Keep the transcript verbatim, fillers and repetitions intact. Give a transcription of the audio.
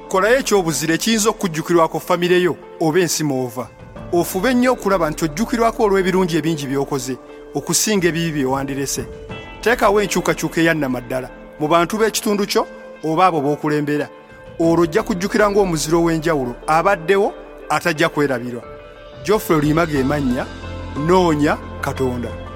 Kolayo ekyobuzira ekiyinza okujjukirwako famire yo oba ensi mw'ova. Ofube nnyo okulaba nti ojjukirwako olw'ebirungi ebingi by'okoze okusinga ebibi bye wandirese. Teekawo enkyukakyuka eyannamaddala mu bantu b'ekitundu kyo oba abo b'okulembera. Olwo ojja kujjukira ng'omuziro w'enjawulo abaddewo atajja kwerabirwa. Geoffrey Luyima ge mannya, noonya Katonda.